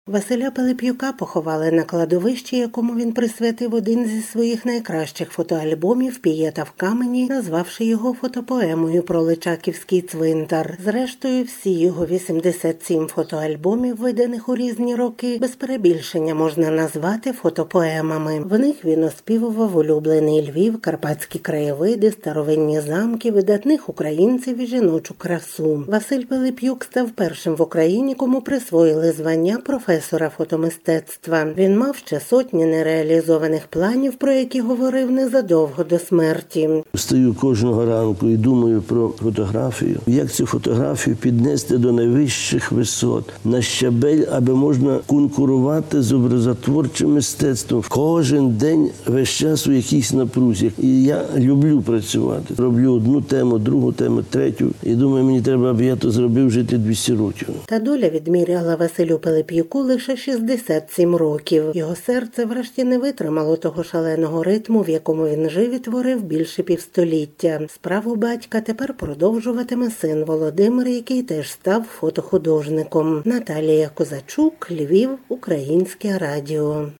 Василя Пилип'юка поховали на кладовищі, якому він присвятив один зі своїх найкращих фотоальбомів «Пієта в камені», назвавши його фотопоемою про Личаківський цвинтар. Зрештою, всі його 87 фотоальбомів, виданих у різні роки, без перебільшення можна назвати фотопоемами. В них він оспівував улюблений Львів, карпатські краєвиди, старовинні замки, видатних українців і жіночу красу. Василь Пилип'юк став першим в Україні, кому присвоїли звання професора фотомистецтва. Він мав ще сотні нереалізованих планів, про які говорив незадовго до смерті. Встаю кожного ранку і думаю про фотографію. Як цю фотографію піднести до найвищих висот, на щабель, аби можна конкурувати з образотворчим мистецтвом. Кожен день, весь час у якійсь напрузі. І я люблю працювати. Роблю одну тему, другу тему, третю. І думаю, мені треба, аби я то зробив, жити 200 років. Та доля відміряла Василю Пилип'юку лише 67 років. Його серце врешті не витримало того шаленого ритму, в якому він жив і творив більше півстоліття. Справу батька тепер продовжуватиме син Володимир, який теж став фотохудожником. Наталія Козачук, Львів, Українське радіо.